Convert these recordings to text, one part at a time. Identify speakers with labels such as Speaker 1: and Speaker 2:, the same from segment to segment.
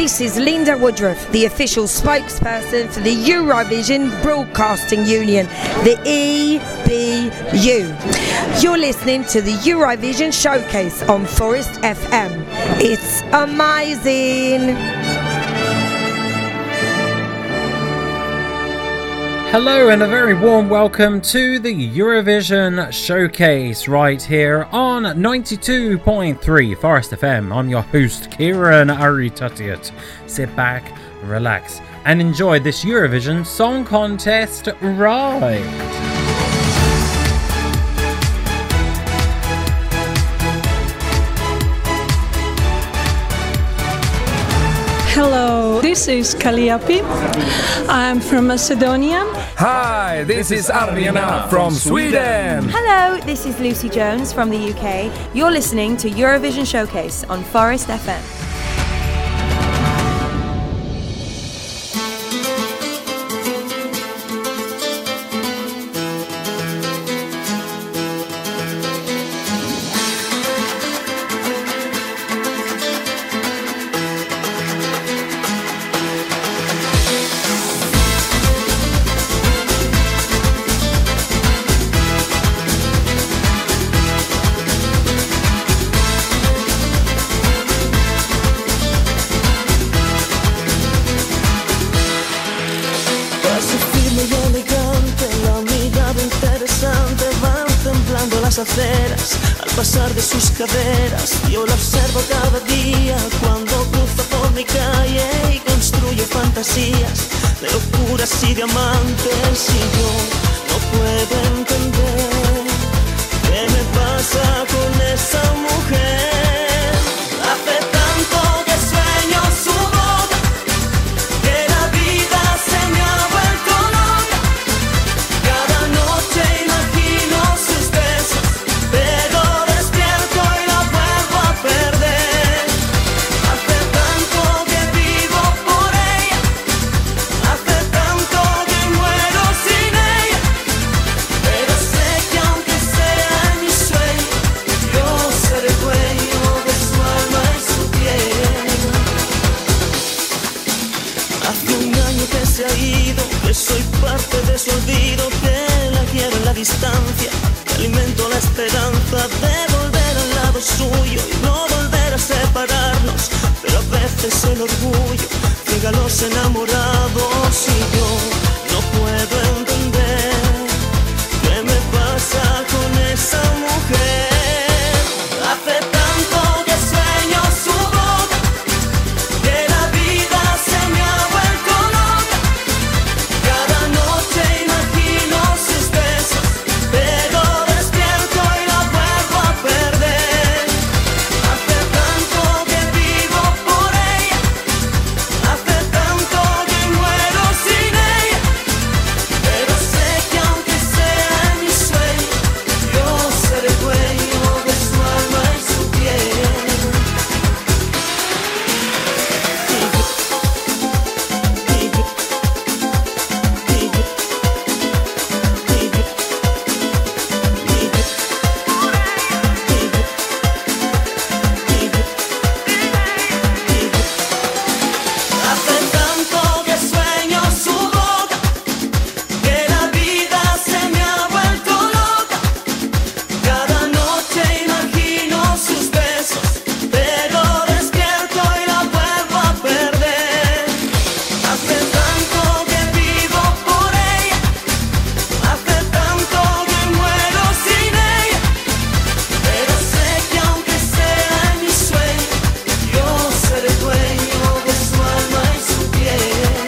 Speaker 1: this is Linda Woodruff, the official spokesperson for the Eurovision Broadcasting Union, the EBU. You're listening to the Eurovision Showcase on Forest FM. It's amazing.
Speaker 2: Hello and a very warm welcome to the Eurovision Showcase right here on 92.3 Forest FM. I'm your host Kieran Aritatiat. Sit back, relax and enjoy this Eurovision Song Contest ride.
Speaker 3: Hello, this is Kaliapi. I'm from Macedonia.
Speaker 4: Hi, this is Ariana from Sweden.
Speaker 5: Hello, this is Lucy Jones from the UK. You're listening to Eurovision Showcase on Forest FM.
Speaker 6: Aceras, al pasar de sus caderas, yo la observo cada día cuando cruza por mi calle y construye fantasías de locuras y diamantes, y yo no puedo entender qué me pasa con esa mujer. Hace tanto que sueño su boca, que la vida se me ha vuelto loca. Cada noche imagino sus besos, pero despierto y la vuelvo a perder. Hace tanto que vivo por ella, hace tanto que muero sin ella, pero sé que aunque sea en mi sueño, yo seré dueño de su alma y su piel. Hace un año que se ha ido, que soy parte de su olvido, que la quiero en la distancia, que alimento la esperanza de volver al lado suyo y no volver a separarnos, pero a veces el orgullo ciega a los enamorados, y yo no puedo entender qué me pasa con esa mujer. Hace tanto que sueño su boca, que la vida se me ha vuelto loca. Cada noche imagino sus besos, pero despierto y la vuelvo a perder. Hace tanto que vivo por ella, hace tanto que muero sin ella, pero sé que aunque sea en mi sueño, yo seré dueño de su alma y su piel. Hace tanto que sueño su boca, que la vida se me ha vuelto loca. Cada noche imagino sus besos, pero despierto y la vuelvo a perder. Hace tanto que vivo por ella, hace tanto que muero sin ella, pero sé que aunque sea en mi sueño, yo seré dueño de su alma y su piel.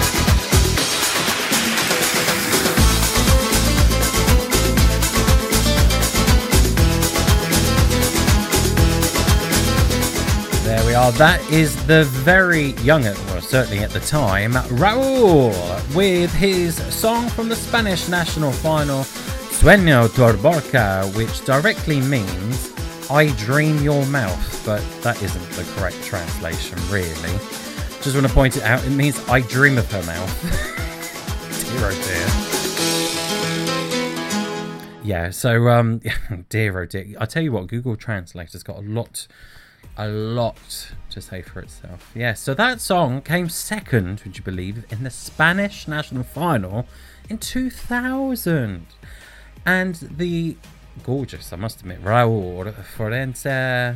Speaker 2: There we are. That is the very young, well, certainly at the time, Raúl with his song from the Spanish national final, Sueño tu boca, which directly means I dream your mouth, but that isn't the correct translation, really. Just want to point it out, it means I dream of her mouth. Dear oh dear. Yeah, so, dear oh dear. I tell you what, Google Translator's got a lot a lot to say for itself. Yes, so that song came second, would you believe, in the Spanish national final in 2000. And the gorgeous, I must admit, Raúl Forense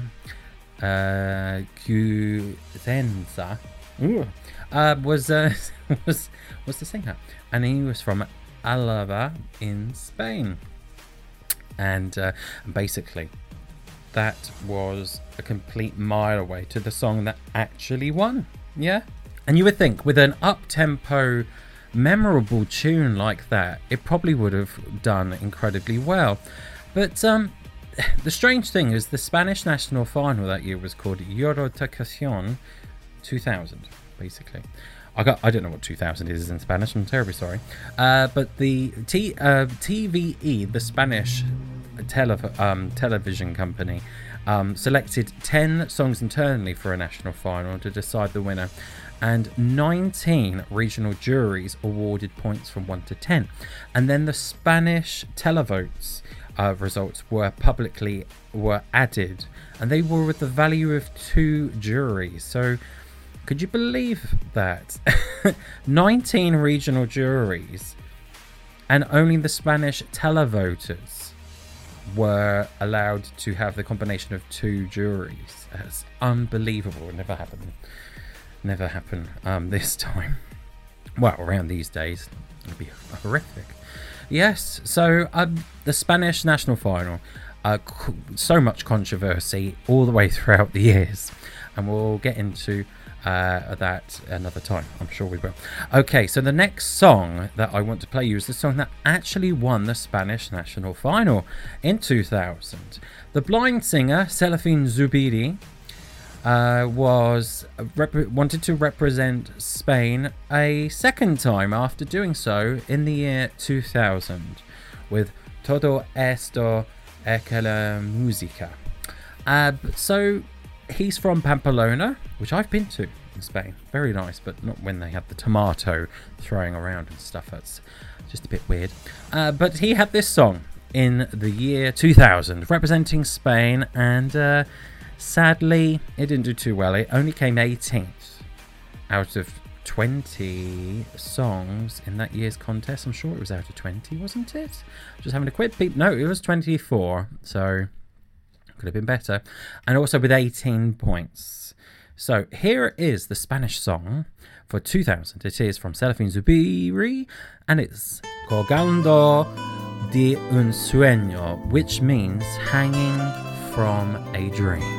Speaker 2: Cuenca was the singer, and he was from Álava in Spain, and basically that was a complete mile away to the song that actually won. Yeah, and you would think with an up-tempo memorable tune like that, it probably would have done incredibly well. But the strange thing is the Spanish national final that year was called Eurovision 2000, basically. I don't know what 2000 is in Spanish, I'm terribly sorry. But the TVE, the Spanish television company, selected 10 songs internally for a national final to decide the winner. And 19 regional juries awarded points from 1 to 10. And then the Spanish televotes results were added, and they were with the value of 2 juries. So could you believe that? 19 regional juries, and only the Spanish televoters were allowed to have the combination of 2 juries. That's unbelievable. It never happened this time. Well, around these days it'd be horrific. Yes, so the Spanish national final, so much controversy all the way throughout the years, and we'll get into that another time, I'm sure we will. Okay, so the next song that I want to play you is the song that actually won the Spanish national final in 2000. The blind singer Serafín Zubiri wanted to represent Spain a second time after doing so in the year 2000 with Todo Esto es que la música. So he's from Pamplona, which I've been to in Spain. Very nice, but not when they have the tomato throwing around and stuff. That's just a bit weird. But he had this song in the year 2000 representing Spain, and sadly, it didn't do too well. It only came 18th out of 20 songs in that year's contest. I'm sure it was out of 20, wasn't it? Just having a quick peep. No, it was 24, so could have been better. And also with 18 points. So here is the Spanish song for 2000. It is from Serafín Zubiri, and it's Colgando de un sueño, which means hanging from a dream.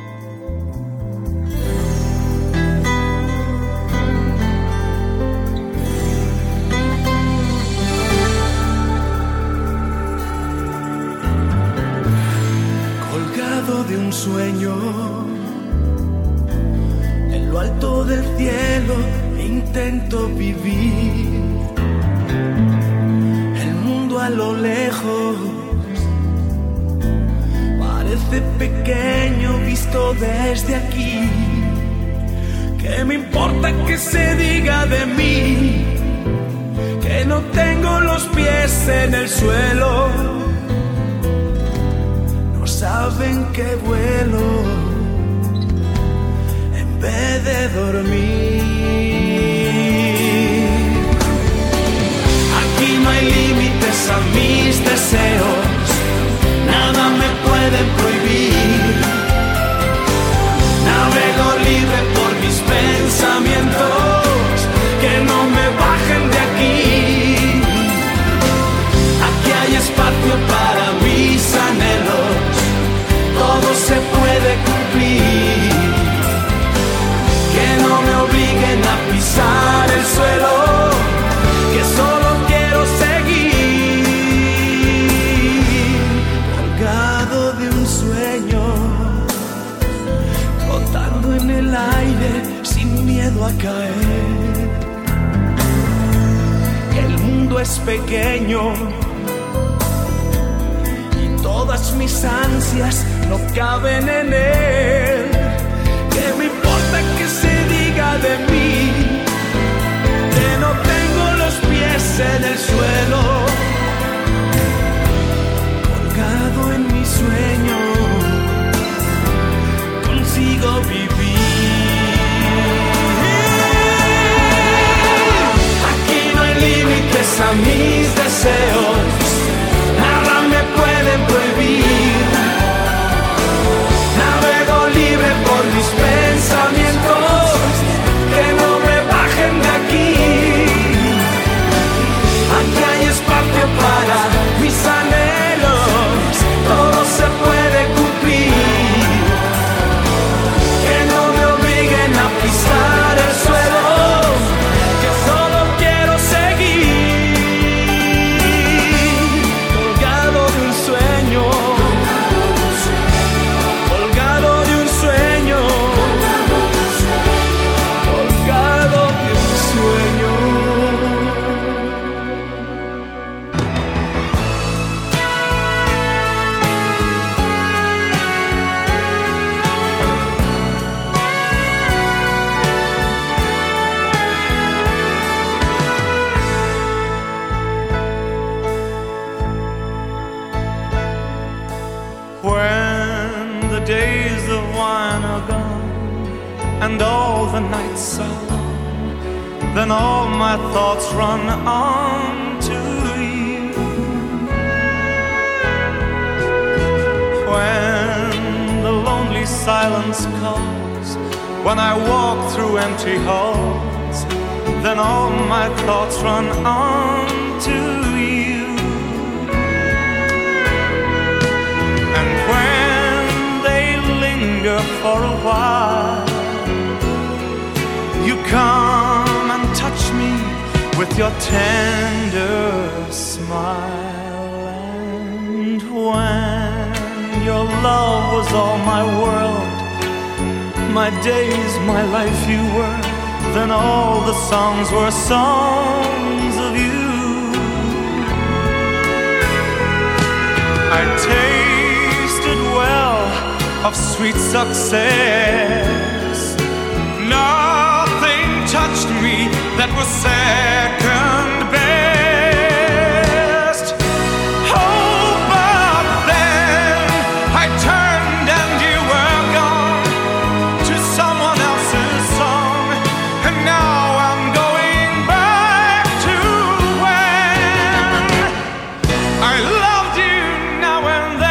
Speaker 6: De un sueño en lo alto del cielo intento vivir el mundo a lo lejos parece pequeño visto desde aquí. ¿Qué me importa que se diga de mí que no tengo los pies en el suelo? Saben que vuelo en vez de dormir. Aquí no hay límites a mis deseos, nada me puede prohibir. Navego libre por mis pensamientos, que no me bajen de aquí. Aquí hay espacio para mis anhelos, todo se puede cumplir. Que no me obliguen a pisar el suelo, que solo quiero seguir. Colgado de un sueño, flotando en el aire sin miedo a caer. El mundo es pequeño, todas mis ansias no caben en él. ¿Qué me importa que se diga de mí que no tengo los pies en el suelo? Colgado en mi sueño, a mis deseos, nada me puede prohibir. Navego libre por mis pensamientos, que no me bajen de aquí. Aquí hay espacio para mis anhelos, todo se puede cumplir. Que no me obliguen a pisar el suelo, que solo quiero seguir. Colgado de un sueño, colgado de un sueño, colgado de un sueño. When the days of wine are gone and all the nights are long, then all my thoughts run on to you. When the lonely silence calls, when I walk through empty halls, then all my thoughts run on to you. And when they linger for a while, you come and touch me with your tender smile. And when your love was all my world, my days, my life you were, then all the songs were songs of you. I tasted well of sweet success. Nothing touched me that was second best. Oh, but then I turned and you were gone to someone else's song, and now I'm going back to when I loved you now and then.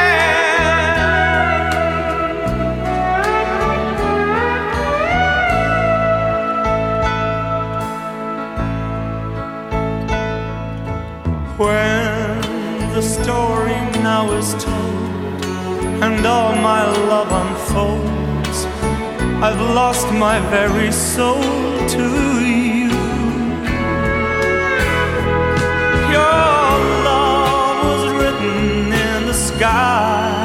Speaker 6: When the story now is told and all my love unfolds, I've lost my very soul to you. Your love was written in the sky,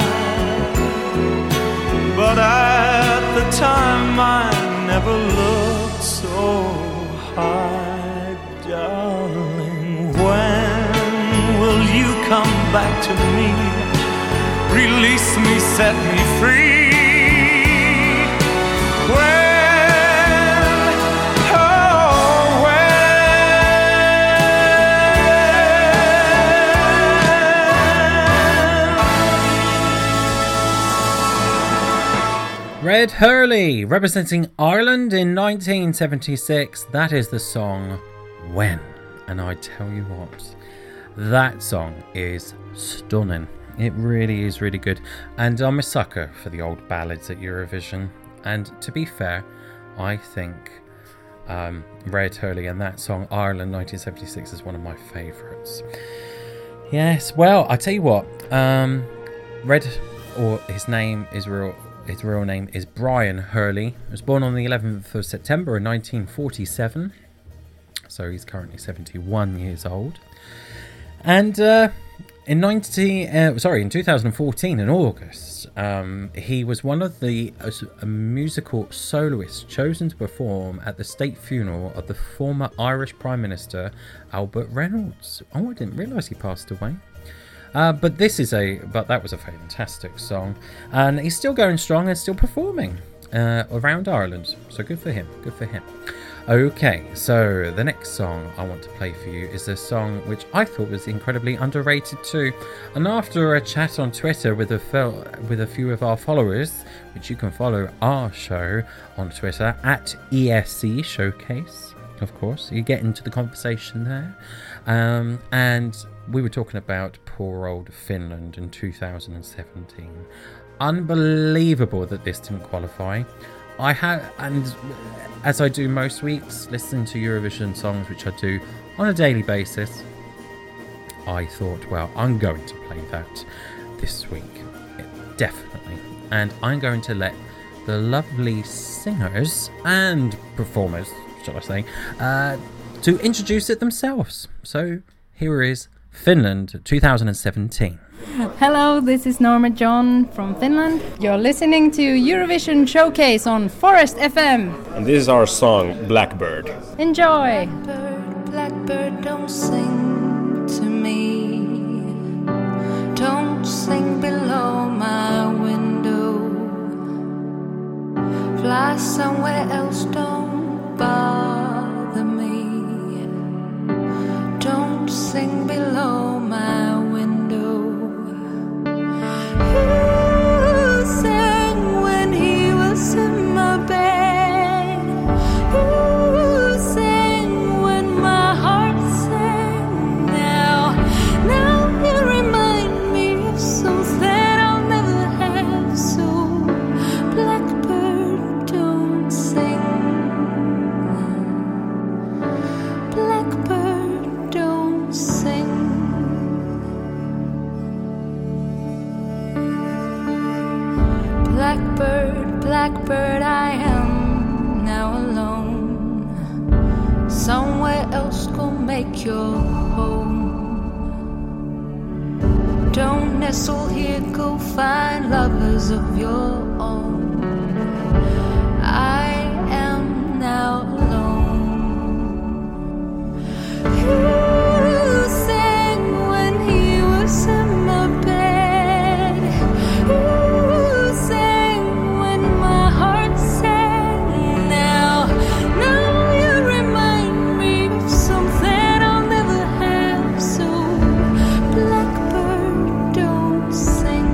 Speaker 6: but at the time I never looked so high, darling. When will you come back to me? Release me, set me free. When, oh, when.
Speaker 2: Red Hurley, representing Ireland in 1976. That is the song When. And I tell you what, that song is stunning. It really is really good. And I'm a sucker for the old ballads at Eurovision. And to be fair, I think Red Hurley and that song Ireland 1976 is one of my favourites. Yes, well, I tell you what, Red, or his real name is Brian Hurley. He was born on the 11th of September in 1947. So he's currently 71 years old. And in 2014, in August, he was one of the musical soloists chosen to perform at the state funeral of the former Irish Prime Minister Albert Reynolds. Oh, I didn't realise he passed away. But that was a fantastic song, and he's still going strong and still performing around Ireland. So good for him. Good for him. Okay, so the next song I want to play for you is a song which I thought was incredibly underrated too. And after a chat on Twitter with a few of our followers, which you can follow our show on Twitter at ESC Showcase, of course. You get into the conversation there. And we were talking about poor old Finland in 2017. Unbelievable that this didn't qualify. I have, and as I do most weeks, listen to Eurovision songs, which I do on a daily basis. I thought, well, I'm going to play that this week. Definitely. And I'm going to let the lovely singers and performers, shall I say, to introduce it themselves. So here is Finland 2017.
Speaker 7: Hello, this is Norma John from Finland. You're listening to Eurovision Showcase on Forest FM.
Speaker 8: And this is our song, Blackbird.
Speaker 7: Enjoy!
Speaker 9: Blackbird, blackbird, don't sing to me. Don't sing below my window. Fly somewhere else, don't bother me. Don't sing below my window. Who sang when he was in my bed? Who sang when my heart sang? Now you remind me of something I'll never have. So blackbird, don't sing. Blackbird, don't sing. Blackbird, blackbird, I am now alone. Somewhere else go make your home. Don't nestle here, go find lovers of your own. I am now alone. Who sang when he was in my bed? Who sang when my heart sang? Now you remind me of something I'll never have. So blackbird, don't sing.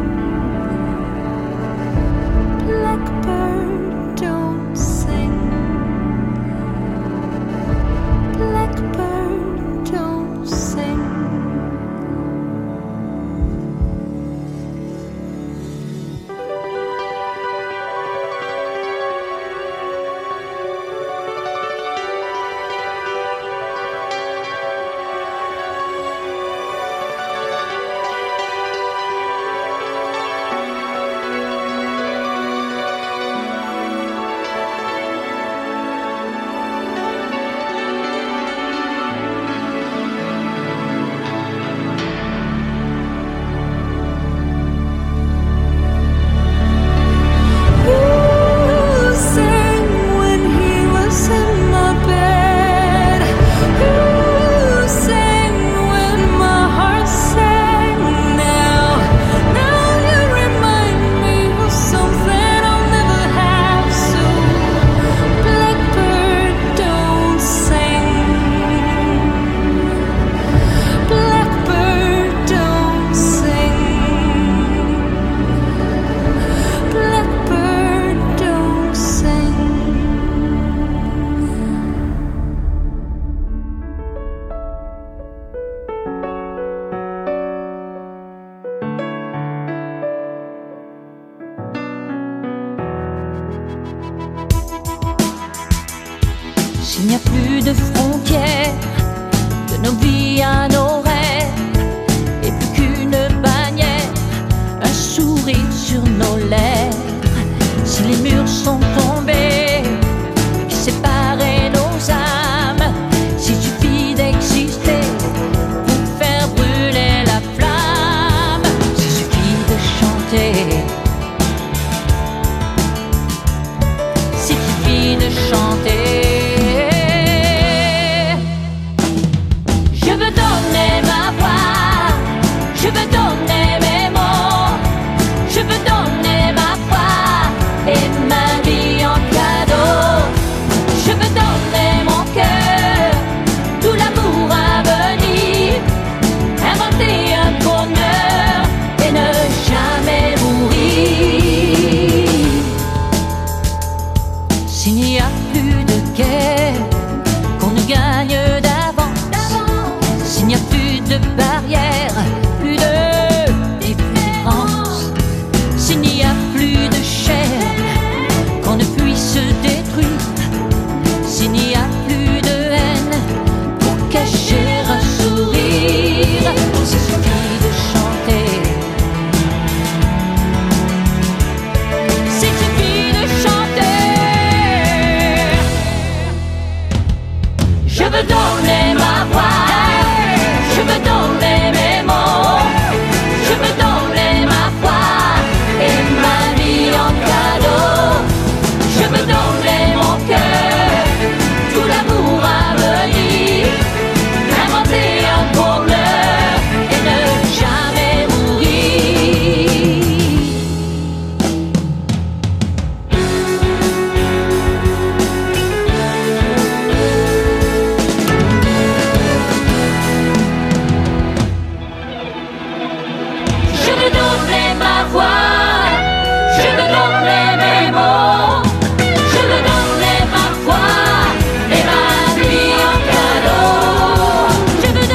Speaker 9: Blackbird, don't sing. Blackbird, don't sing. Who sang when he was in my bed? Who sang when my heart sang? Now you remind me of something I'll never have. So blackbird, don't sing. Blackbird, don't sing. Blackbird, don't sing.
Speaker 10: S'il n'y a plus de frontières, de nos vies à nos rêves, et plus qu'une bannière, un sourire sur nos lèvres. Si les murs sont tombés, qui séparaient nos âmes, s'il suffit d'exister pour faire brûler la flamme, s'il suffit de chanter, s'il suffit de chanter. Je veux donner Je veux donner ma voix, je veux donner mes mots, je veux donner ma foi et ma vie en cadeau. Je veux donner mon cœur, tout l'amour à venir, inventer un bonheur et ne jamais mourir. Je veux donner ma voix, je veux donner mes mots, je veux donner ma foi et ma vie en cadeau. Je veux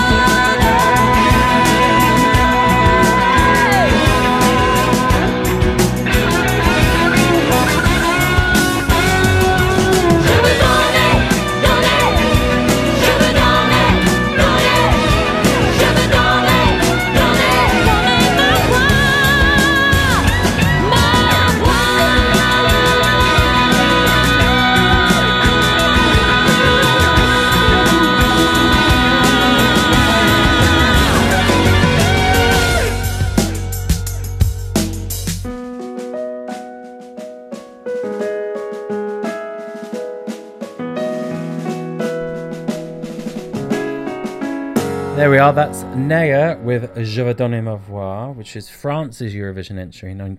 Speaker 2: There we are, that's Naya with Je veux donner ma voix, which is France's Eurovision entry in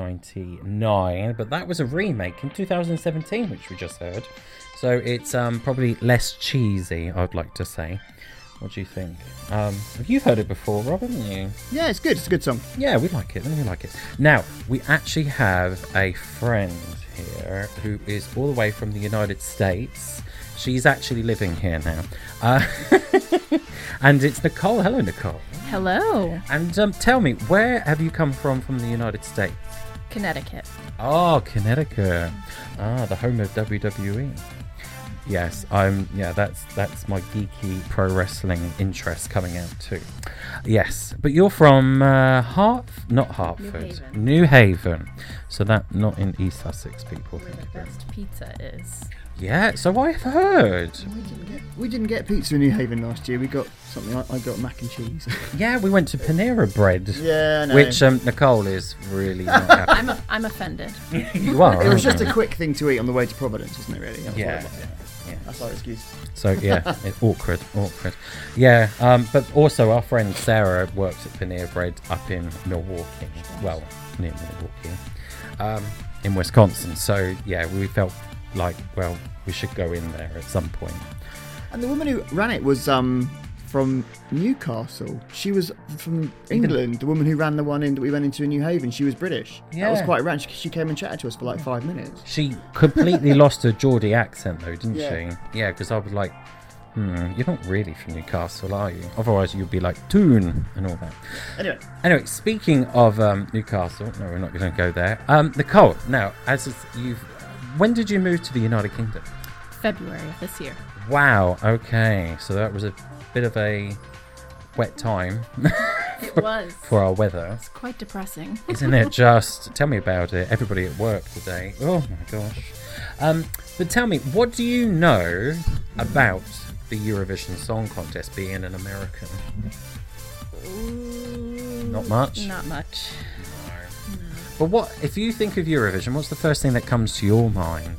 Speaker 2: 1999, but that was a remake in 2017, which we just heard. So it's probably less cheesy, I'd like to say. What do you think? You've heard it before, Rob, haven't you?
Speaker 11: Yeah, it's good. It's a good song.
Speaker 2: Yeah, we like it. We like it. Now, we actually have a friend here who is all the way from the United States. She's actually living here now. And it's Nicole. Hello, Nicole.
Speaker 12: Hello.
Speaker 2: And tell me, where have you come from the United States?
Speaker 12: Connecticut.
Speaker 2: Oh, Connecticut. Ah, the home of WWE. Yes, that's my geeky pro wrestling interest coming out too. Yes, but you're from not Hartford, New Haven. So that not in East Sussex, people.
Speaker 12: Where the best pizza is.
Speaker 2: Yeah, so I've heard.
Speaker 11: We didn't get pizza in New Haven last year. We got something. I got mac and cheese.
Speaker 2: Yeah, we went to Panera Bread.
Speaker 11: Yeah, I know.
Speaker 2: Which Nicole is really not happy.
Speaker 12: I'm offended.
Speaker 2: You are.
Speaker 11: It was just a quick thing to eat on the way to Providence, wasn't it? Really?
Speaker 2: Yeah.
Speaker 11: That's our excuse.
Speaker 2: So yeah, it's awkward. Yeah, but also our friend Sarah works at Panera Bread up in Milwaukee. Well, near Milwaukee, in Wisconsin. So yeah, we felt like, well, we should go in there at some point.
Speaker 11: And the woman who ran it was from Newcastle. She was from England. The woman who ran the one that we went into in New Haven, she was British.
Speaker 2: Yeah.
Speaker 11: That was quite rad. She came and chatted to us for like 5 minutes.
Speaker 2: She completely lost her Geordie accent though, didn't
Speaker 11: Yeah.
Speaker 2: she? Yeah, because I was like, you're not really from Newcastle, are you? Otherwise you'd be like Toon and all that. Anyway, speaking of Newcastle, no, we're not going to go there. Nicole, now, when did you move to the United Kingdom?
Speaker 12: February of this year.
Speaker 2: Wow, okay. So that was a bit of a wet time.
Speaker 12: It was.
Speaker 2: For our weather.
Speaker 12: It's quite depressing.
Speaker 2: Isn't it just? Tell me about it. Everybody at work today. Oh my gosh. But tell me, what do you know about the Eurovision Song Contest, being an American? Not much?
Speaker 12: Not much.
Speaker 2: No. But what, if you think of Eurovision, what's the first thing that comes to your mind?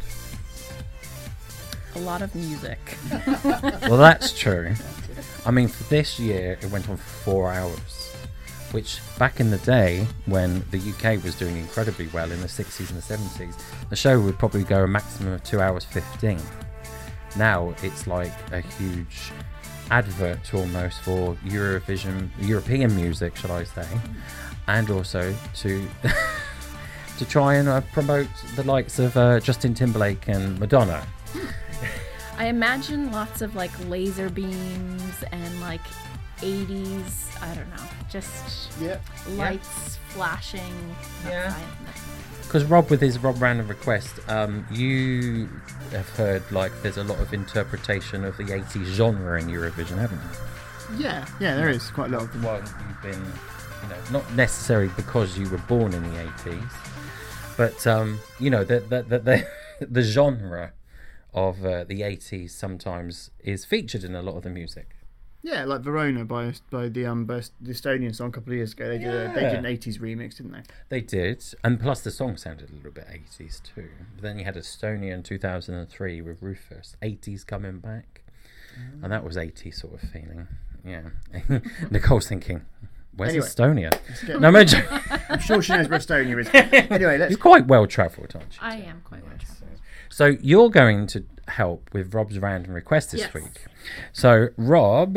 Speaker 12: A lot of music.
Speaker 2: Well, that's true. I mean, for this year, it went on for 4 hours, which back in the day, when the UK was doing incredibly well in the 60s and the 70s, the show would probably go a maximum of 2 hours 15. Now it's like a huge advert almost for European music, shall I say, and also to to try and promote the likes of Justin Timberlake and Madonna.
Speaker 12: I imagine lots of like laser beams and like 80s, I don't know, just lights flashing.
Speaker 2: Yeah. Because Rob, with his Rob Random Request, you have heard like there's a lot of interpretation of the 80s genre in Eurovision, haven't you?
Speaker 11: Yeah, there is quite a lot of them.
Speaker 2: Well, you've been, not necessarily because you were born in the 80s, but the genre of the 80s sometimes is featured in a lot of the music.
Speaker 11: Yeah, like Verona by the Estonian song a couple of years ago. They did an 80s remix, didn't they?
Speaker 2: They did, and plus the song sounded a little bit 80s too. But then you had Estonia in 2003 with Rufus, 80s coming back, and that was 80s sort of feeling. Yeah, Nicole's thinking, where's Estonia? No,
Speaker 11: I'm sure she knows where Estonia is. Anyway,
Speaker 2: you're quite well travelled, aren't you?
Speaker 12: I am quite well travelled.
Speaker 2: So you're going to help with Rob's random request this week. So Rob,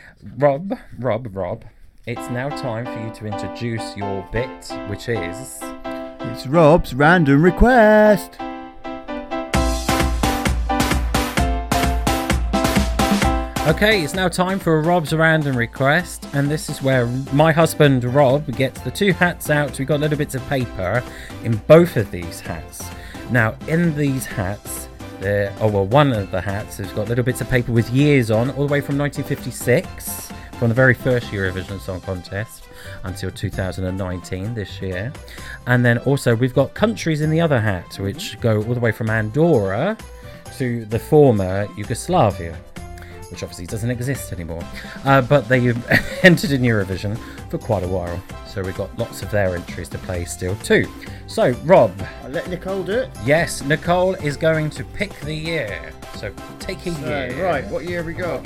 Speaker 2: it's now time for you to introduce your bit, which is...
Speaker 11: It's Rob's random request.
Speaker 2: Okay, it's now time for Rob's random request, and this is where my husband Rob gets the two hats out. We've got little bits of paper in both of these hats. Now, in these hats, one of the hats has got little bits of paper with years on, all the way from 1956, from the very first Eurovision Song Contest, until 2019, this year. And then also we've got countries in the other hat, which go all the way from Andorra to the former Yugoslavia, which obviously doesn't exist anymore. But they entered in Eurovision for quite a while. So we've got lots of their entries to play still too. So, Rob.
Speaker 11: I'll let Nicole do it.
Speaker 2: Yes, Nicole is going to pick the year. So, take a year.
Speaker 11: Right, what year have we got?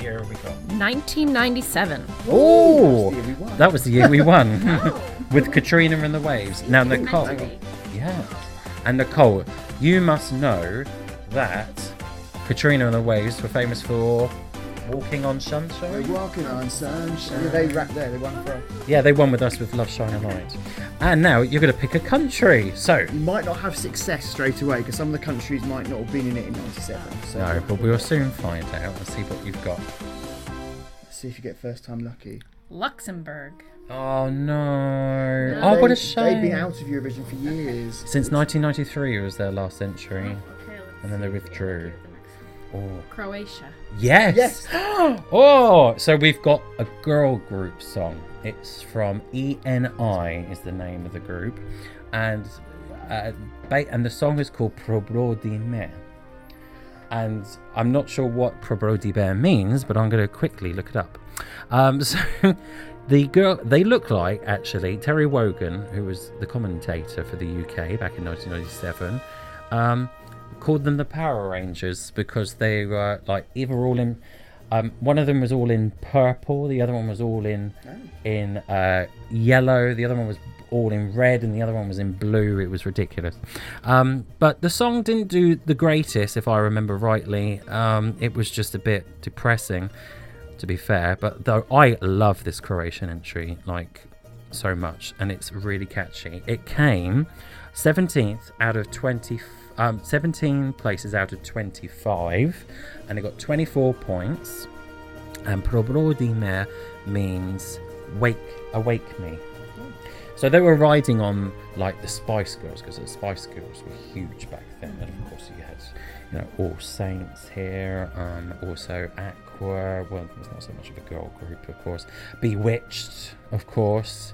Speaker 12: 1997.
Speaker 2: Oh, that was the year we won. With Katrina and the Waves. Now, Nicole. Yeah. And Nicole, you must know that Katrina and the Waves were famous for... Walking on Sunshine?
Speaker 11: We're walking on sunshine. Yeah, they rapped there, they won for us.
Speaker 2: Yeah, they won with us with Love Shine a Light. And now you're going to pick a country. So
Speaker 11: you might not have success straight away because some of the countries might not have been in it in 97. So
Speaker 2: no, but we'll soon find out and see what you've got.
Speaker 11: Let's see if you get first time lucky.
Speaker 12: Luxembourg.
Speaker 2: Oh no. Oh, what a shame.
Speaker 11: They've been out of Eurovision for years.
Speaker 2: Since 1993 was their last entry. And then they withdrew. Oh.
Speaker 12: Croatia.
Speaker 2: Yes. Oh, so we've got a girl group song. It's from ENI is the name of the group, and the song is called Probrodi Me. And I'm not sure what Probrodi Me means, but I'm going to quickly look it up. So the girl, they look like actually Terry Wogan, who was the commentator for the UK back in 1997. Called them the Power Rangers because they were like either all in one of them was all in purple, the other one was all in yellow, the other one was all in red, and the other one was in blue. It was ridiculous. But the song didn't do the greatest, if I remember rightly. It was just a bit depressing, to be fair. But though I love this Croatian entry like so much, and it's really catchy. It came 17th out of 17 places out of 25, and it got 24 points. And Probrodi Me means awake me. So they were riding on like the Spice Girls, because the Spice Girls were huge back then. And of course you had, All Saints here, also Aqua. Well, it's not so much of a girl group, of course. Bewitched, of course.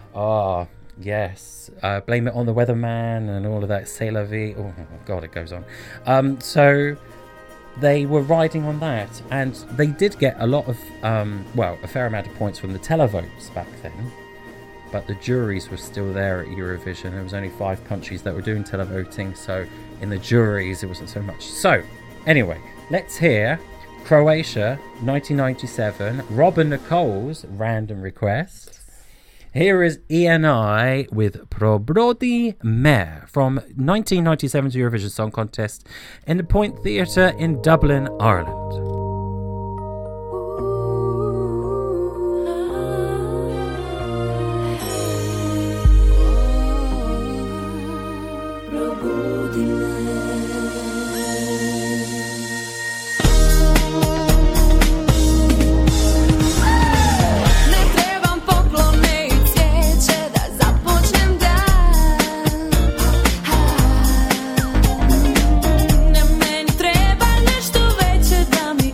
Speaker 2: Yes, Blame It on the Weatherman and all of that. C'est la vie. Oh God, it goes on. So they were riding on that, and they did get a lot of, a fair amount of points from the televotes back then. But the juries were still there at Eurovision. There was only 5 countries that were doing televoting, so in the juries it wasn't so much. So anyway, let's hear Croatia 1997. Rob and Nicole's random request. Here is ENI with Probrodi Me from 1997's Eurovision Song Contest in the Point Theatre in Dublin, Ireland.
Speaker 13: Da mi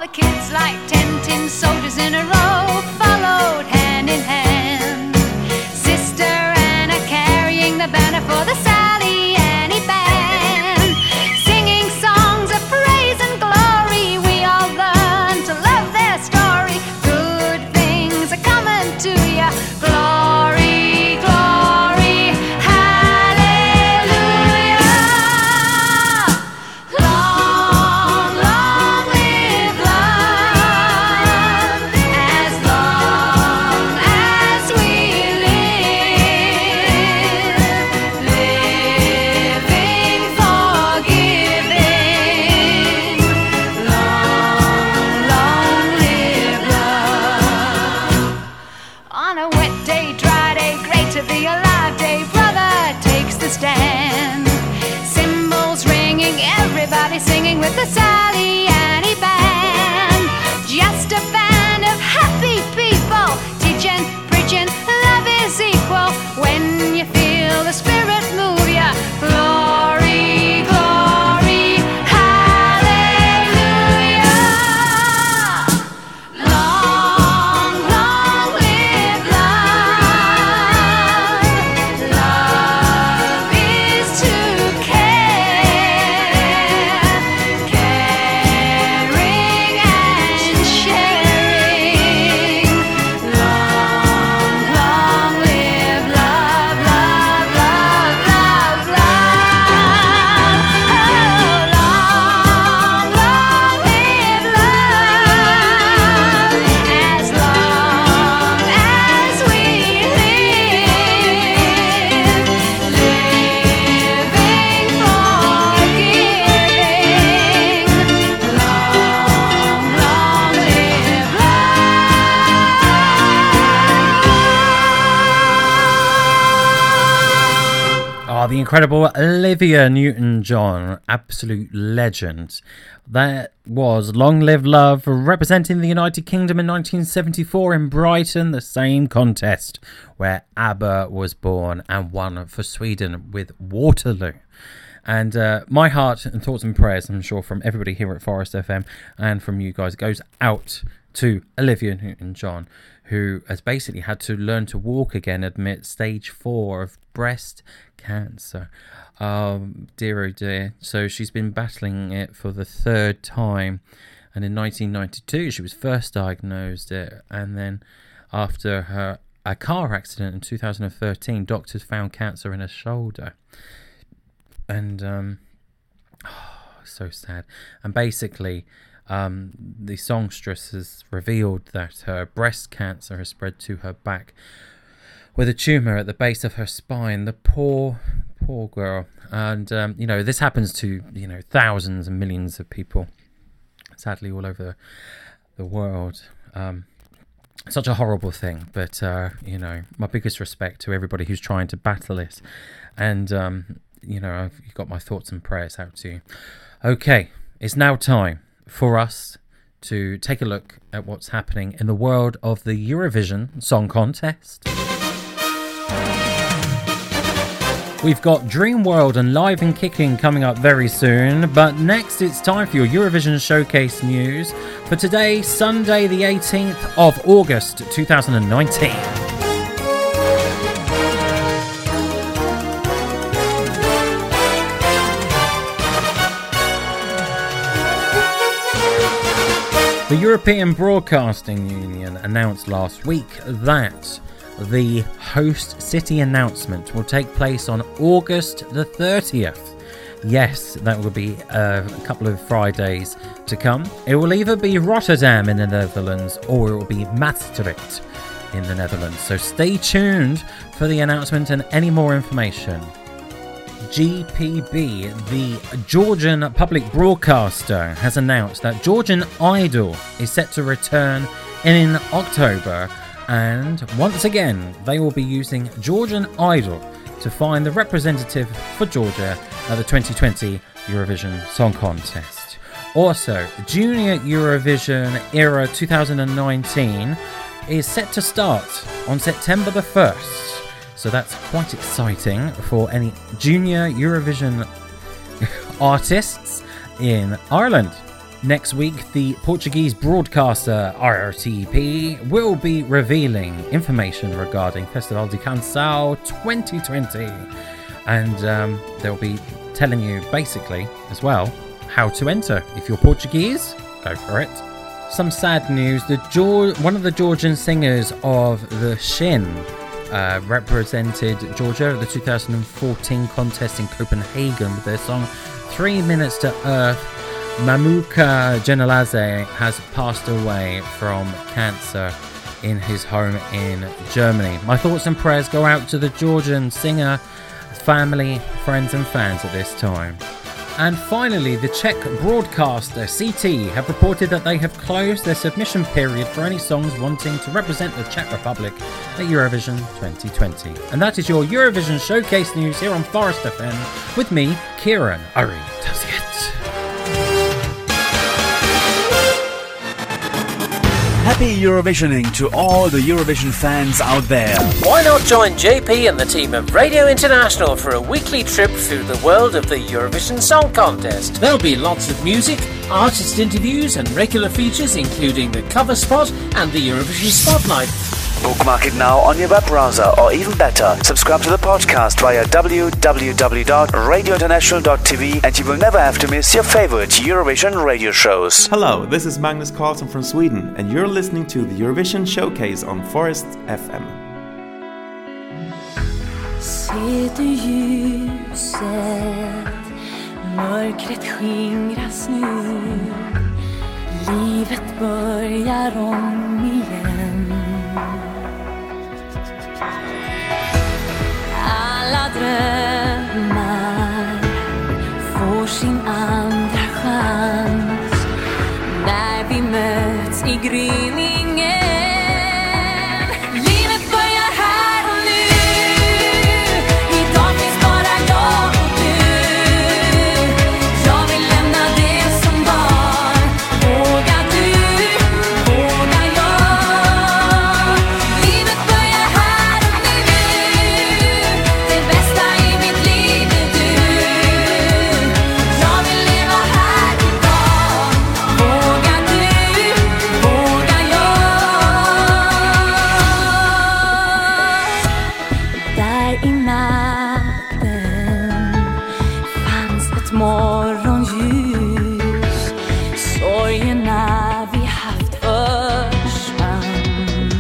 Speaker 9: the kids like 10 tin soldiers in a row followed hand in hand. Sister Anna carrying the banner for the Sally Annie band, singing songs of praise and glory. We all learn to love their story. Good things are coming to you. Glory, glory, hallelujah. Long, long live love, as long as we live, living, forgiving. Long, long live love. On a wet day, dry day, great to be alive day, brother takes the stand. Cymbals ringing, everybody singing with the Sally Annie band. Just a band of happy people, teaching, preaching, love is equal. When you feel the spirit move ya, glory, glory, hallelujah. Long, long live love. Love is to care, caring and sharing. Long, long live love, love, love, love, love. Oh, long, long live love, as long as we live, living, forgiving. Long, long live
Speaker 2: Oh, the incredible Olivia Newton-John, absolute legend. That was Long Live Love, representing the United Kingdom in 1974 in Brighton, the same contest where ABBA was born and won for Sweden with Waterloo. And my heart and thoughts and prayers, I'm sure, from everybody here at Forest FM and from you guys, goes out to Olivia Newton-John, who has basically had to learn to walk again amid stage 4 of breast cancer. Dear oh dear. So she's been battling it for the 3rd time. And in 1992, she was first diagnosed it. And then after a car accident in 2013, doctors found cancer in her shoulder. And so sad. And basically, the songstress has revealed that her breast cancer has spread to her back with a tumour at the base of her spine. The poor girl. And this happens to thousands and millions of people, sadly, all over the world. Such a horrible thing, but my biggest respect to everybody who's trying to battle it. And I've got my thoughts and prayers out to you. Okay, it's now time for us to take a look at what's happening in the world of the Eurovision Song Contest. We've got Dream World and Live and Kicking coming up very soon, but next it's time for your Eurovision Showcase news for today, Sunday the 18th of August 2019. The European Broadcasting Union announced last week that the host city announcement will take place on August the 30th. Yes, that will be a couple of Fridays to come. It will either be Rotterdam in the Netherlands or it will be Maastricht in the Netherlands. So stay tuned for the announcement and any more information. GPB, the Georgian public broadcaster, has announced that Georgian Idol is set to return in October, and once again they will be using Georgian Idol to find the representative for Georgia at the 2020 Eurovision Song Contest. Also, Junior Eurovision Era 2019 is set to start on September the 1st. So that's quite exciting for any junior Eurovision artists in Ireland. Next week, the Portuguese broadcaster RTP will be revealing information regarding Festival de Canção 2020. And they'll be telling you basically as well how to enter. If you're Portuguese, go for it. Some sad news, one of the Georgian singers of the Shin represented Georgia at the 2014 contest in Copenhagen with their song 3 Minutes to Earth. Mamuka Genelaze has passed away from cancer in his home in Germany. My thoughts and prayers go out to the Georgian singer, family, friends and fans at this time. And finally, the Czech broadcaster CT have reported that they have closed their submission period for any songs wanting to represent the Czech Republic at Eurovision 2020. And that is your Eurovision Showcase news here on Forest FM with me, Kieran Ari Taziet.
Speaker 13: Happy Eurovisioning to all the Eurovision fans out there.
Speaker 14: Why not join JP and the team of Radio International for a weekly trip through the world of the Eurovision Song Contest? There'll be lots of music, artist interviews and regular features including the cover spot and the Eurovision Spotlight.
Speaker 13: Bookmark it now on your web browser, or even better, subscribe to the podcast via www.radiointernational.tv and you will never have to miss your favorite Eurovision radio shows.
Speaker 15: Hello, this is Magnus Carlsson from Sweden and you're listening to the Eurovision Showcase on Forest FM.
Speaker 10: Se du ljuset, mörkret skingras nu, livet börjar om igen. Alla drömmar får sin andra chans när vi möts i gryningen. Livet börjar här och nu. Idag finns bara jag och du. Jag vill lämna det som var. Vågar du, vågar jag. Livet börjar här och nu. Det bästa i mitt liv är du. Jag vill leva här idag. Vågar du, vågar jag. Där i natten fanns ett morgonljus. Sorgerna vi haft försvann.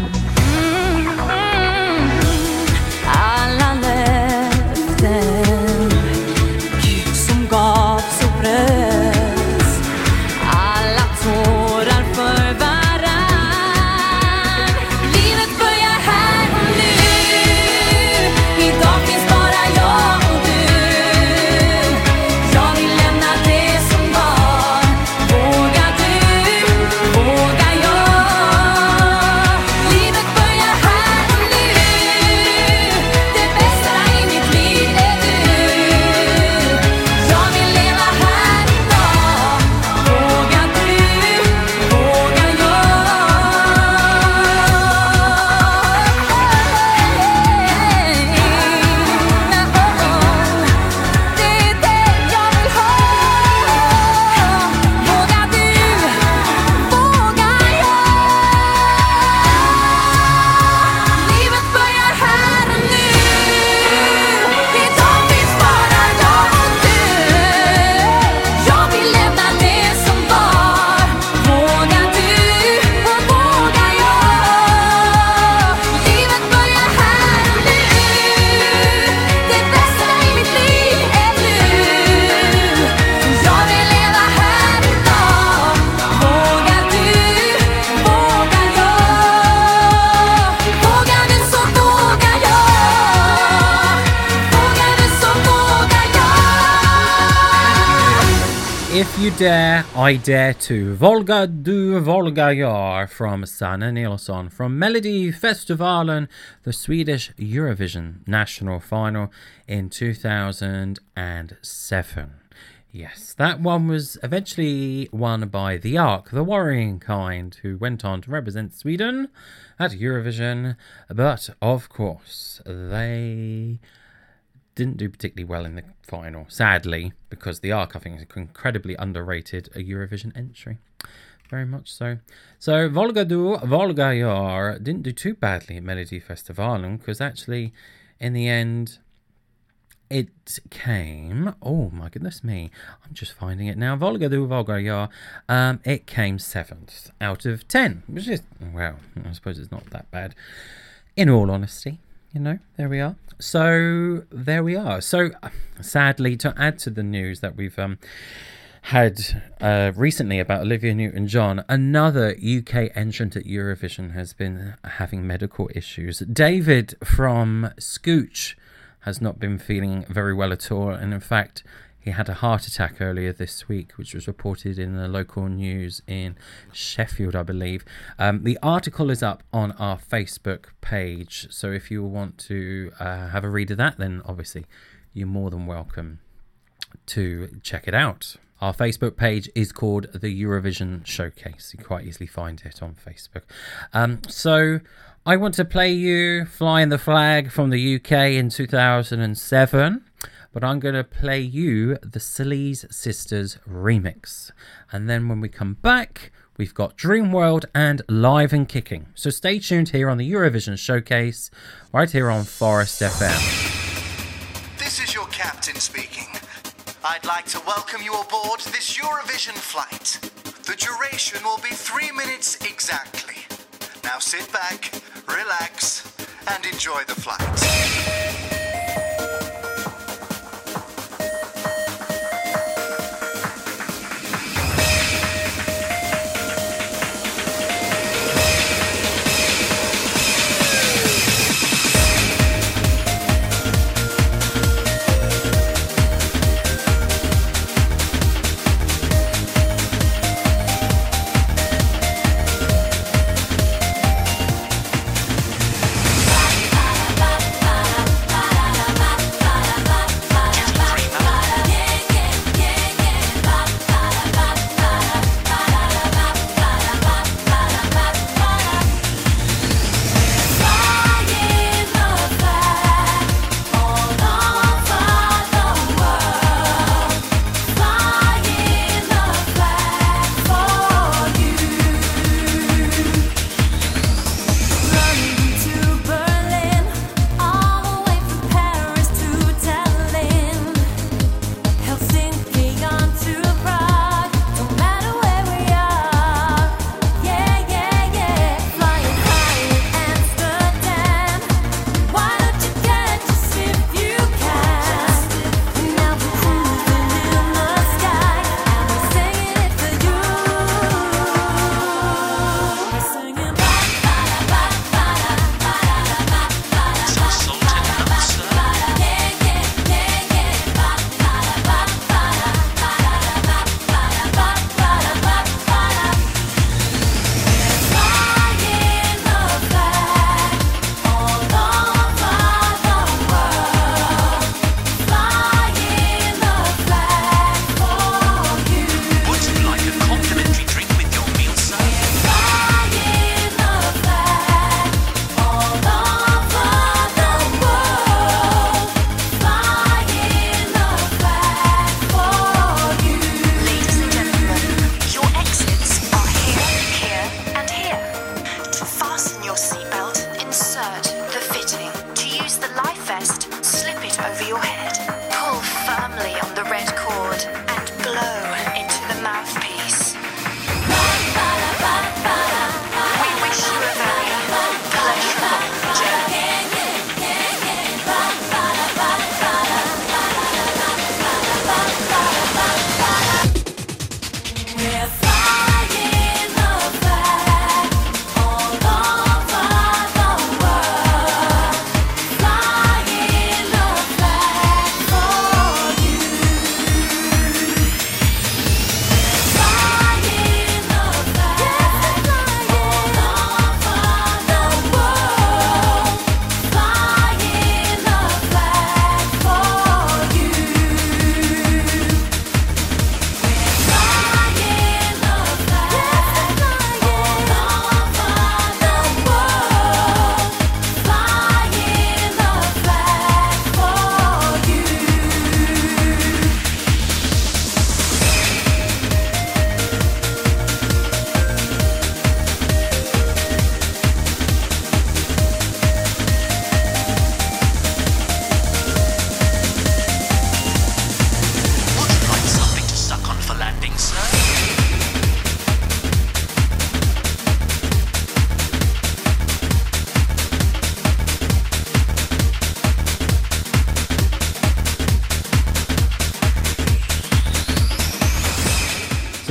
Speaker 10: Alla löften Gud som gavs och bröts. Alla tårar för varann. Livet börjar här och nu. Idag finns bara jag och du. Jag vill lämna det som var. Vågar du, vågar jag. Livet börjar här och nu. Det bästa i mitt liv är du. Jag vill leva här idag. Vågar du, vågar jag. Det är det jag vill ha. Vågar du, vågar jag. Livet börjar här och nu. Idag finns bara jag och du. Jag vill lämna det som var. Vågar du, vågar jag. Livet börjar här och nu. Det bästa i mitt liv är du. Jag vill leva här idag. Vågar du, vågar jag. Vågar du så vågar jag. Vågar du så vågar jag.
Speaker 2: If you dare, I dare to. Volga du, Volga jag from Sanna Nilsson from Melody Festivalen, the Swedish Eurovision national final in 2007. Yes, that one was eventually won by The Ark, the Worrying Kind, who went on to represent Sweden at Eurovision. But, of course, they didn't do particularly well in the final, sadly, because the Ark, I think, is incredibly underrated a Eurovision entry. Very much so. So Volga du, Volga Yar didn't do too badly at Melodifestivalen, because actually, in the end, it came... Oh, my goodness me. I'm just finding it now. Volga du, Volga Yar. It came 7th out of 10, which is, well, I suppose it's not that bad. In all honesty, you know, there we are. So, there we are. So, sadly, to add to the news that we've had recently about Olivia Newton-John, another UK entrant at Eurovision has been having medical issues. David from Scooch has not been feeling very well at all, and in fact he had a heart attack earlier this week, which was reported in the local news in Sheffield, I believe. The article is up on our Facebook page, so if you want to have a read of that, then obviously you're more than welcome to check it out. Our Facebook page is called the Eurovision Showcase. You can quite easily find it on Facebook. So I want to play you Flying the Flag from the UK in 2007, but I'm going to play you the Sleaze Sisters remix. And then when we come back, we've got Dreamworld and Live and Kicking. So stay tuned here on the Eurovision Showcase, right here on Forest FM.
Speaker 16: This is your captain speaking. I'd like to welcome you aboard this Eurovision flight. The duration will be 3 minutes exactly. Now sit back, relax, and enjoy the flight.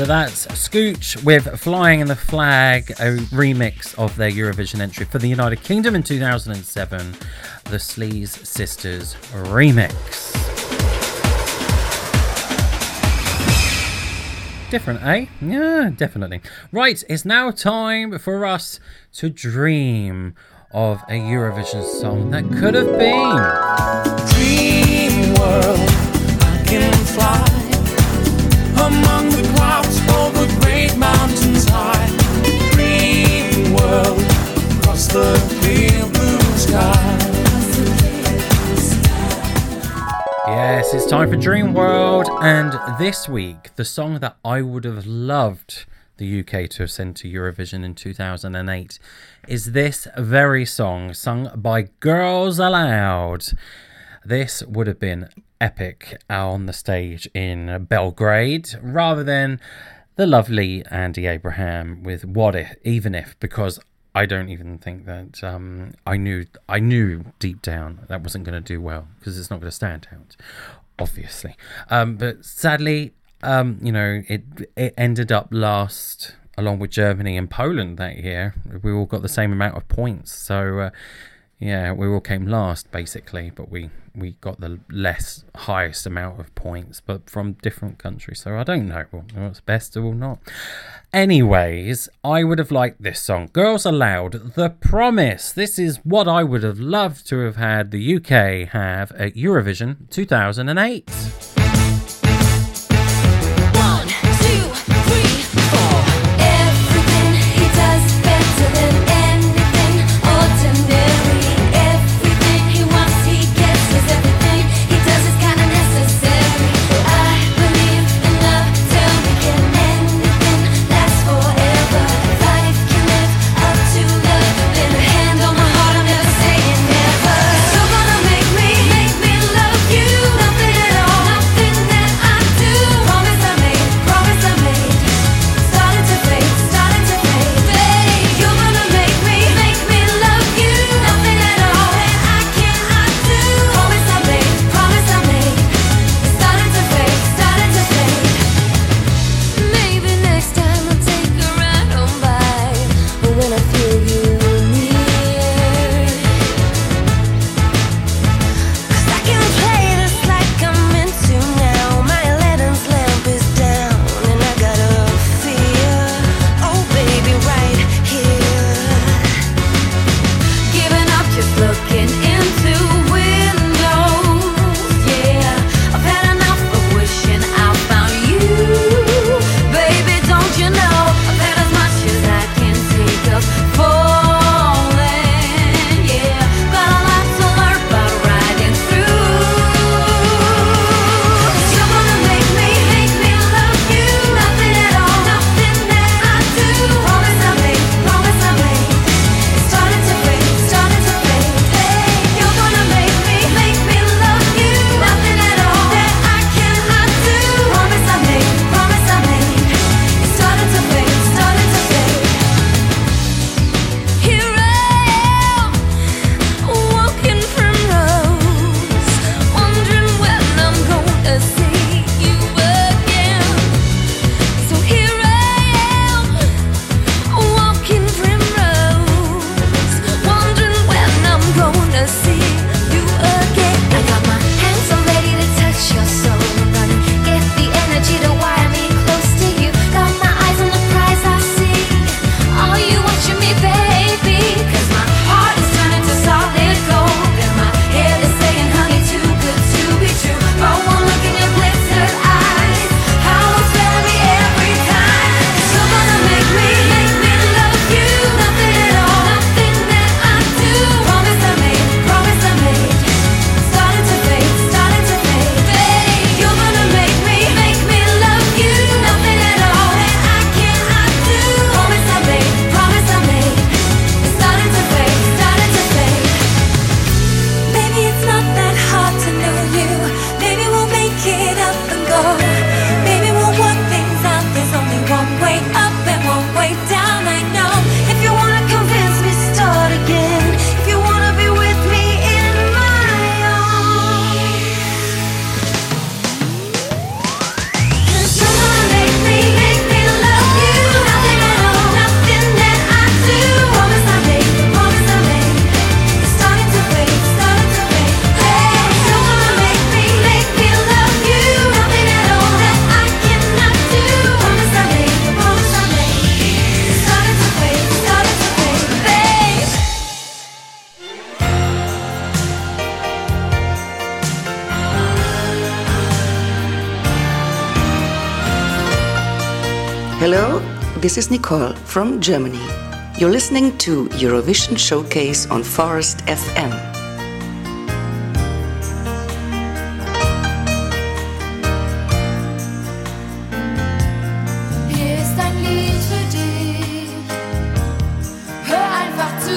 Speaker 2: So that's Scooch with Flying in the Flag, a remix of their Eurovision entry for the United Kingdom in 2007, the Sleaze Sisters remix. Different, eh? Yeah, definitely. Right, it's now time for us to dream of a Eurovision song that could have been.
Speaker 6: Dream world, I can fly among the clouds over great mountains high. Dream world, across the clear blue sky.
Speaker 2: Yes, it's time for Dream World, and this week, the song that I would have loved the UK to have sent to Eurovision in 2008 is this very song, sung by Girls Aloud. This would have been epic on the stage in Belgrade, rather than the lovely Andy Abraham with What If, Even If, because I don't even think that I knew deep down that wasn't going to do well, because it's not going to stand out, obviously. But sadly, it ended up last, along with Germany and Poland that year. We all got the same amount of points, so yeah, we all came last basically, but we got the highest amount of points, but from different countries. So I don't know what's best or not. Anyways, I would have liked this song, Girls Aloud, The Promise. This is what I would have loved to have had the UK have at Eurovision 2008.
Speaker 10: 1, 2, 3, 4. Everything he does better than anything ordinary. Everything he wants he gets, 'cause everything he does is kinda necessary. I believe in love, tell me can anything last forever? Life can live up to love, then a hand on my heart, I'm never saying never. You're gonna make me love you, nothing at all.
Speaker 17: this is Nicole from Germany. You're listening to Eurovision Showcase on Forest FM.
Speaker 9: Hier ist ein Lied für dich, hör einfach zu,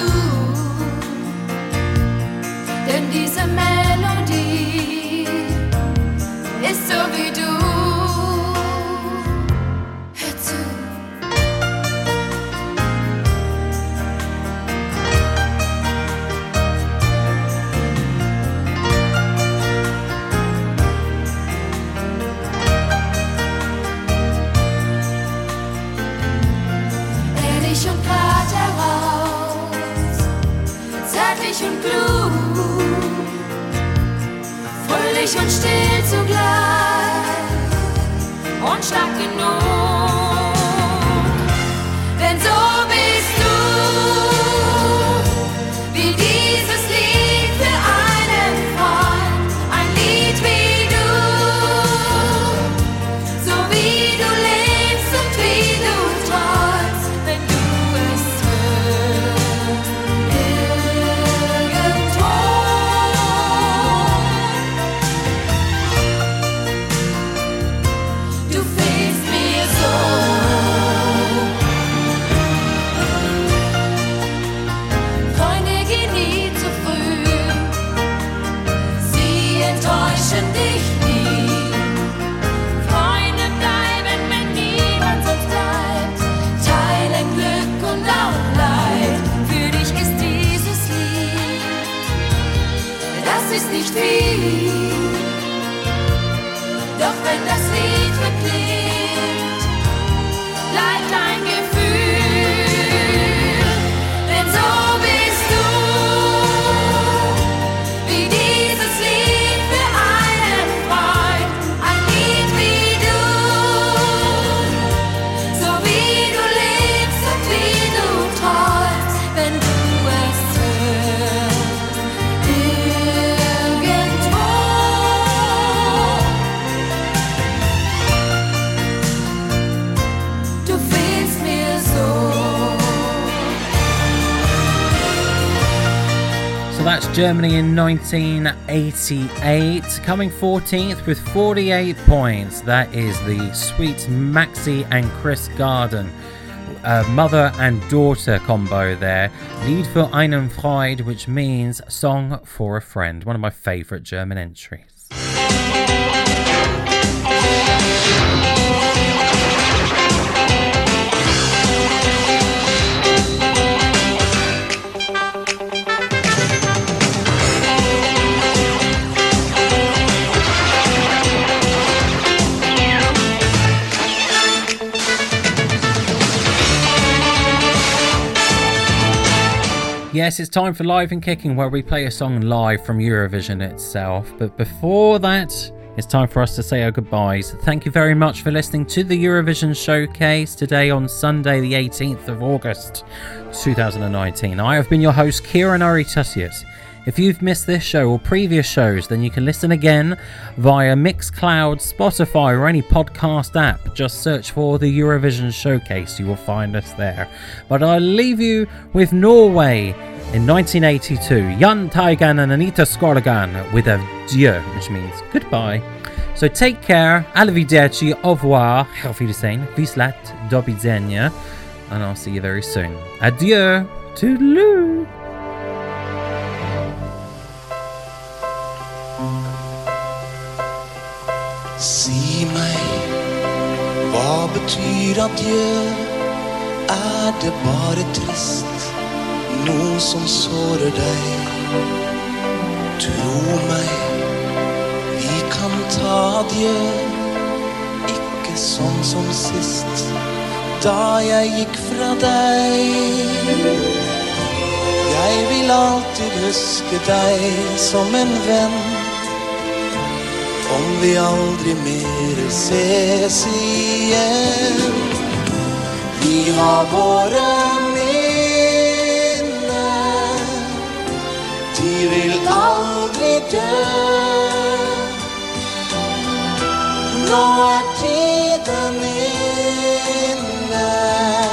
Speaker 9: denn diese Melodie ist so wie du. Hör zu. Ehrlich und grad heraus, zärtlich und klug, fröhlich und still zugleich und stark genug. Denn so bist du, wie dieses Lied für einen Freund, ein Lied wie du, so wie du lebst und wie du träumst, wenn du es hörst, irgendwo. Du fehlst mir so. Freunde gehen nie zu früh, sie enttäuschen dich nie. Freunde bleiben, wenn niemand sonst bleibt, teilen Glück und auch Leid. Für dich ist dieses Lied, das ist nicht viel. Doch wenn das Lied verklingt, bleibt dein Gefühl. Denn so bist du, wie dieses Lied für einen Freund, ein Lied wie du, so wie du lebst und wie du träumst, wenn du es hörst, irgendwo. Du fehlst mir so.
Speaker 2: So that's Germany in 1988, coming 14th with 48 points. That is the sweet Maxi and Chris Garden, mother and daughter combo there. Lied für einen Freund, which means song for a friend. One of my favourite German entries. Yes, it's time for Live and Kicking, where we play a song live from Eurovision itself. But before that, it's time for us to say our goodbyes. Thank you very much for listening to the Eurovision Showcase today on Sunday, the 18th of August, 2019. I have been your host, Kieran Aritusius. If you've missed this show or previous shows, then you can listen again via Mixcloud, Spotify, or any podcast app. Just search for the Eurovision Showcase. You will find us there. But I'll leave you with Norway in 1982. Jan Teigen and Anita Skorgan with Adieu, which means goodbye. So take care. Arrivederci, au revoir, auf Wiedersehen, Vislat, do widzenia, and I'll see you very soon. Adieu, toodaloo.
Speaker 18: Si meg, hva betyr adjø? Det bare trist, noe som sårer deg? Tro meg, vi kan ta adjø, ikke sånn som sist, da jeg gikk fra deg. Jeg vil alltid huske deg som en venn, om vi aldri mer ses igjen. Vi har våre minner, de vil aldri dø. Nå tiden inne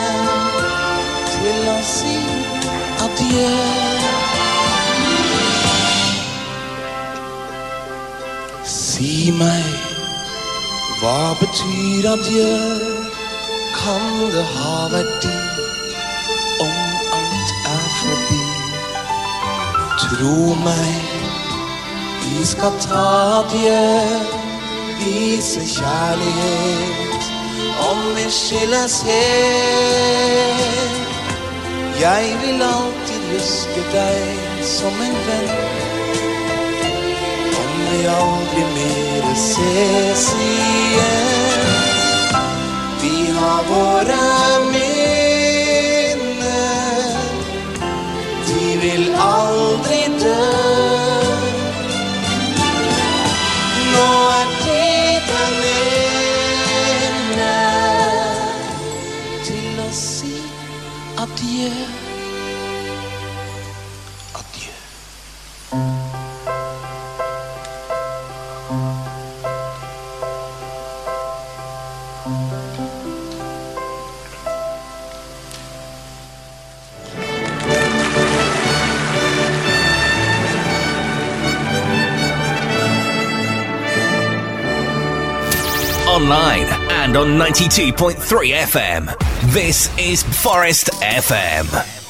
Speaker 18: si adjø. Si meg, hva betyr adjø? Kan det ha verdi om alt er forbi? Tro meg, vi skal ta adjø, vise kjærlighet om vi skilles helt. Jeg vil alltid huske deg som en venn, om vi aldri mer ses igjen. Vi har våre minner, de vil aldri dø. Nå er tiden inne til å si adjø. Adjø.
Speaker 19: Online and on 92.3 FM. This is Forest FM.